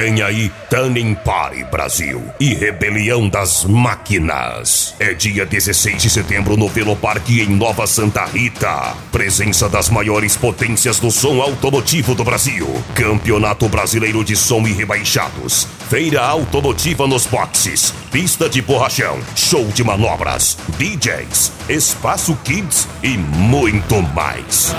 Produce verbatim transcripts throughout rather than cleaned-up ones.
Vem aí Tanning Party Brasil e Rebelião das Máquinas. É dia dezesseis de setembro no Veloparque em Nova Santa Rita. Presença das maiores potências do som automotivo do Brasil. Campeonato Brasileiro de Som e Rebaixados. Feira automotiva nos boxes. Pista de borrachão. Show de manobras. D Js. Espaço Kids e muito mais.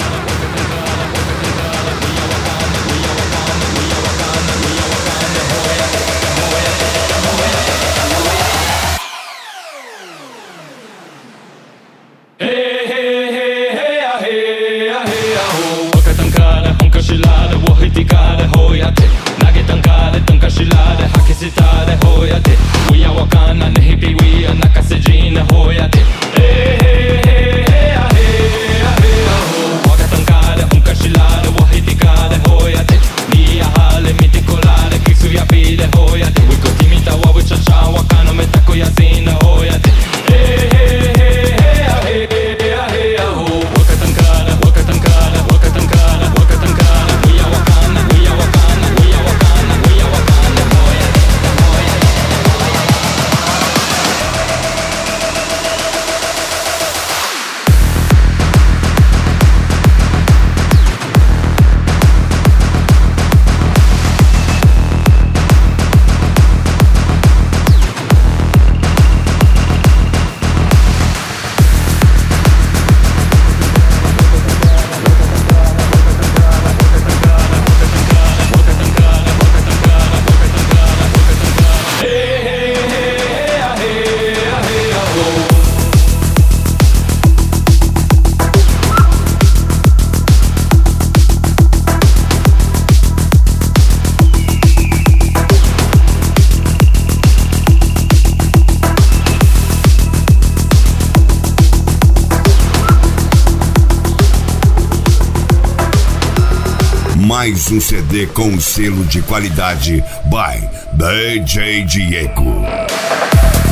Mais um C D com selo de qualidade by D J Diego.